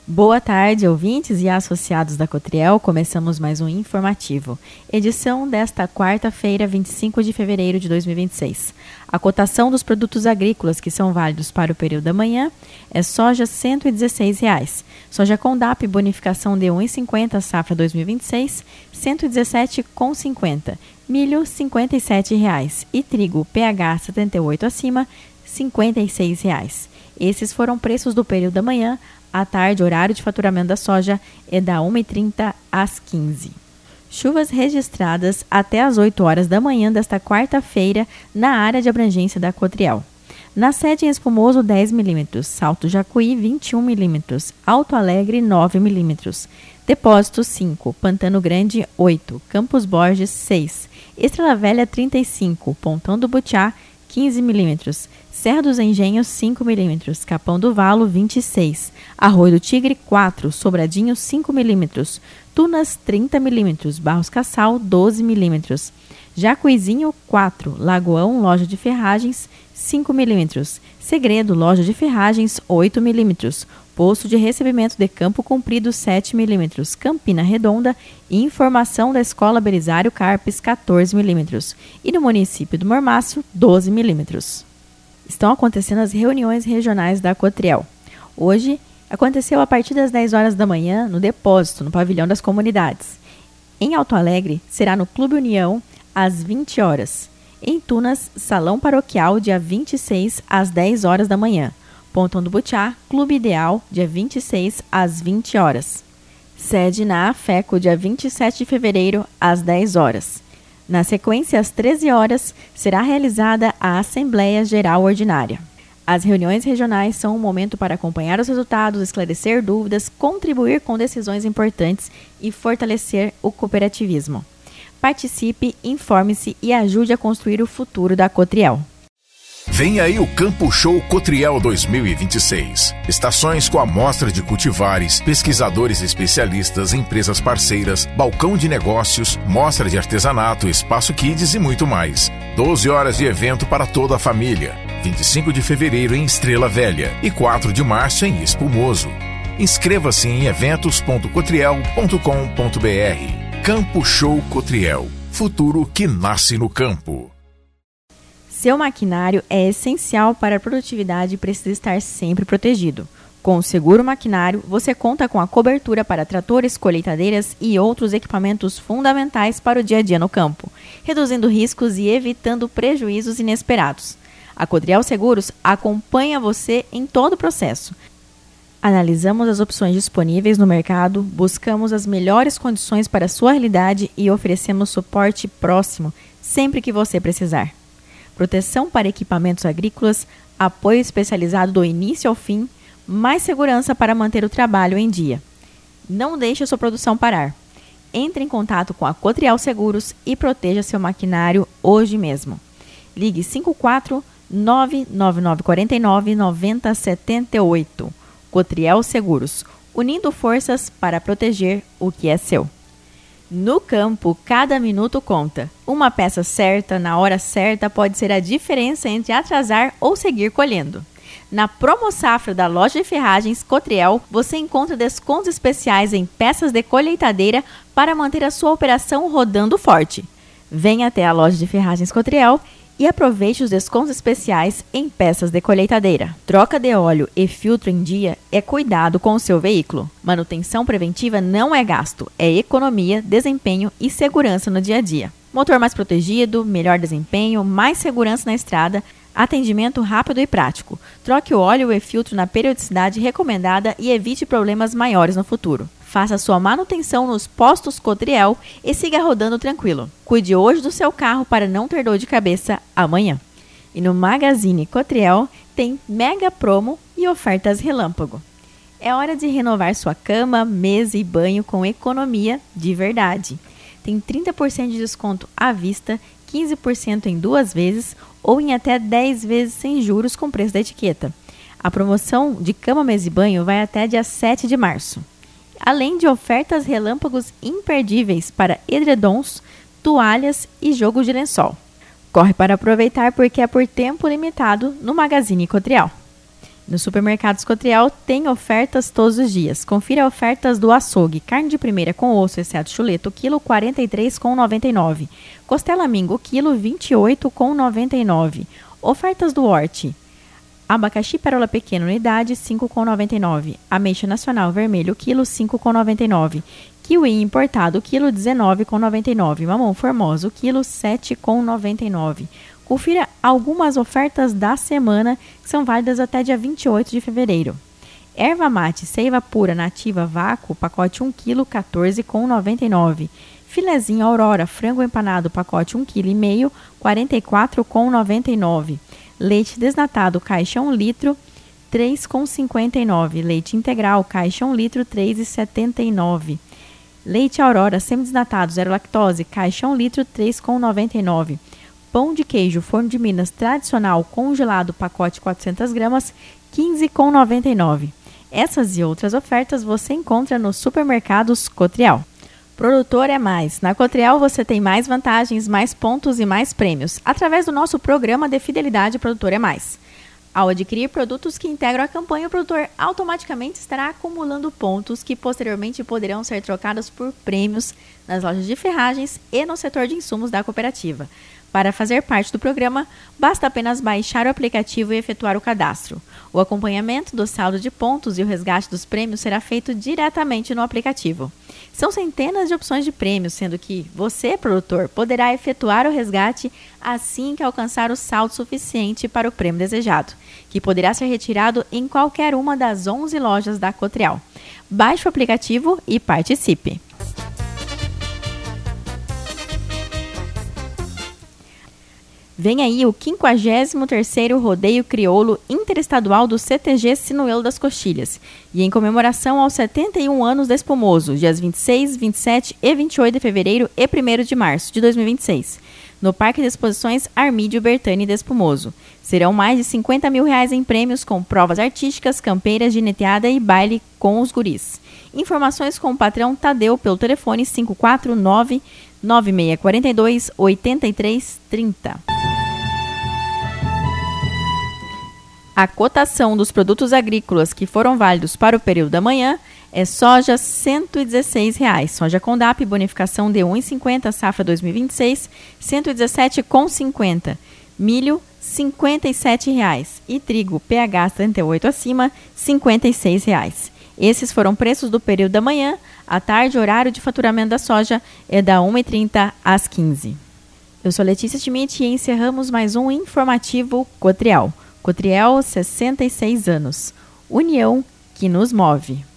Boa tarde, ouvintes e associados da Cotriel. Começamos mais um informativo. Edição desta quarta-feira, 25 de fevereiro de 2026. A cotação dos produtos agrícolas que são válidos para o período da manhã é soja R$ 116. Soja Condap, bonificação de 1,50, safra 2026, R$ 117,50. Milho, R$ 57. E trigo PH 78 acima, R$ 56. Esses foram preços do período da manhã. À tarde, horário de faturamento da soja é da 1h30 às 15h. Chuvas registradas até às 8 horas da manhã desta quarta-feira na área de abrangência da Cotriel. Na sede em Espumoso, 10 mm, Salto Jacuí, 21 mm, Alto Alegre, 9 mm, Depósito, 5, Pantano Grande, 8, Campos Borges, 6, Estrela Velha, 35, Pontão do Butiá, 15 mm, Serra dos Engenhos, 5 mm, Capão do Valo, 26, Arroio do Tigre, 4, Sobradinho, 5 mm, Tunas, 30 mm, Barros Cassal, 12 mm, Jacuizinho, 4, Lagoão, Loja de Ferragens, 5 mm, Segredo, Loja de Ferragens, 8 mm, Posto de Recebimento de Campo Comprido, 7 mm, Campina Redonda e Informação da Escola Belisário Carpes, 14 mm, e no município do Mormaço, 12 mm. Estão acontecendo as reuniões regionais da Cotriel. Hoje, aconteceu a partir das 10 horas da manhã no depósito, no pavilhão das comunidades. Em Alto Alegre, será no Clube União, às 20 horas. Em Tunas, Salão Paroquial, dia 26, às 10 horas da manhã. Pontão do Butiá, Clube Ideal, dia 26, às 20 horas. Sede na AFECO, dia 27 de fevereiro, às 10 horas. Na sequência, às 13 horas, será realizada a Assembleia Geral Ordinária. As reuniões regionais são um momento para acompanhar os resultados, esclarecer dúvidas, contribuir com decisões importantes e fortalecer o cooperativismo. Participe, informe-se e ajude a construir o futuro da Cotriel. Vem aí o Campo Show Cotriel 2026. Estações com amostra de cultivares, pesquisadores especialistas, empresas parceiras, balcão de negócios, mostra de artesanato, espaço kids e muito mais. 12 horas de evento para toda a família. 25 de fevereiro em Estrela Velha e 4 de março em Espumoso. Inscreva-se em eventos.cotriel.com.br. Campo Show Cotriel. Futuro que nasce no campo. Seu maquinário é essencial para a produtividade e precisa estar sempre protegido. Com o Seguro Maquinário, você conta com a cobertura para tratores, colheitadeiras e outros equipamentos fundamentais para o dia a dia no campo, reduzindo riscos e evitando prejuízos inesperados. A Cotriel Seguros acompanha você em todo o processo. Analisamos as opções disponíveis no mercado, buscamos as melhores condições para a sua realidade e oferecemos suporte próximo sempre que você precisar. Proteção para equipamentos agrícolas, apoio especializado do início ao fim, mais segurança para manter o trabalho em dia. Não deixe a sua produção parar. Entre em contato com a Cotriel Seguros e proteja seu maquinário hoje mesmo. Ligue 549-9949-9078. Cotriel Seguros, unindo forças para proteger o que é seu. No campo, cada minuto conta. Uma peça certa, na hora certa, pode ser a diferença entre atrasar ou seguir colhendo. Na Promo Safra da Loja de Ferragens Cotriel, você encontra descontos especiais em peças de colheitadeira para manter a sua operação rodando forte. Venha até a Loja de Ferragens Cotriel e aproveite os descontos especiais em peças de colheitadeira. Troca de óleo e filtro em dia é cuidado com o seu veículo. Manutenção preventiva não é gasto, é economia, desempenho e segurança no dia a dia. Motor mais protegido, melhor desempenho, mais segurança na estrada, atendimento rápido e prático. Troque o óleo e filtro na periodicidade recomendada e evite problemas maiores no futuro. Faça sua manutenção nos postos Cotriel e siga rodando tranquilo. Cuide hoje do seu carro para não ter dor de cabeça amanhã. E no Magazine Cotriel tem mega promo e ofertas relâmpago. É hora de renovar sua cama, mesa e banho com economia de verdade. Tem 30% de desconto à vista, 15% em 2 vezes ou em até 10 vezes sem juros com preço da etiqueta. A promoção de cama, mesa e banho vai até dia 7 de março. Além de ofertas relâmpagos imperdíveis para edredons, toalhas e jogo de lençol. Corre para aproveitar porque é por tempo limitado no Magazine Cotriel. No Supermercados Cotriel tem ofertas todos os dias. Confira ofertas do açougue. Carne de primeira com osso, exceto chuleto, quilo R$ 43,99. Costela mingo, quilo R$ 28,99. Ofertas do Horti. Abacaxi pérola pequena, unidade, R$ 5,99. Ameixa nacional vermelho, quilo R$ 5,99. Kiwi importado, quilo R$ 19,99. Mamão formoso, quilo R$ 7,99. Confira algumas ofertas da semana que são válidas até dia 28 de fevereiro. Erva mate seiva pura nativa vácuo, pacote 1 kg, R$ 14,99. Filezinho Aurora frango empanado, pacote 1,5 kg, R$ 44,99. Leite desnatado caixa 1 litro, R$ 3,59. Leite integral caixa 1 litro, R$ 3,79. Leite Aurora semidesnatado zero lactose caixa 1 litro, R$ 3,99. Pão de queijo Forno de Minas tradicional congelado, pacote 400 gramas, R$ 15,99. Essas e outras ofertas você encontra nos Supermercados Cotriel. Produtor é mais. Na Cotriel você tem mais vantagens, mais pontos e mais prêmios, através do nosso programa de fidelidade Produtor é mais. Ao adquirir produtos que integram a campanha, o produtor automaticamente estará acumulando pontos que posteriormente poderão ser trocados por prêmios nas lojas de ferragens e no setor de insumos da cooperativa. Para fazer parte do programa, basta apenas baixar o aplicativo e efetuar o cadastro. O acompanhamento do saldo de pontos e o resgate dos prêmios será feito diretamente no aplicativo. São centenas de opções de prêmios, sendo que você, produtor, poderá efetuar o resgate assim que alcançar o saldo suficiente para o prêmio desejado, que poderá ser retirado em qualquer uma das 11 lojas da Cotriel. Baixe o aplicativo e participe! Vem aí o 53º Rodeio Crioulo Interestadual do CTG Sinuelo das Coxilhas. E em comemoração aos 71 anos da Espumoso, dias 26, 27 e 28 de fevereiro e 1º de março de 2026, no Parque de Exposições Armídio Bertani de Espumoso. Serão mais de R$50 mil em prêmios com provas artísticas, campeiras, gineteada e baile com os guris. Informações com o patrão Tadeu pelo telefone 549-9642-8330. A cotação dos produtos agrícolas que foram válidos para o período da manhã é soja R$ 116,00, soja Condap, bonificação de 1,50, safra 2026, R$ 117,50, milho R$ 57,00 e trigo PH 38 acima, R$ 56,00. Esses foram preços do período da manhã. À tarde, o horário de faturamento da soja é da 1h30 às 15h. Eu sou Letícia Schmidt e encerramos mais um informativo Cotriel. Cotriel, 66 anos. União que nos move.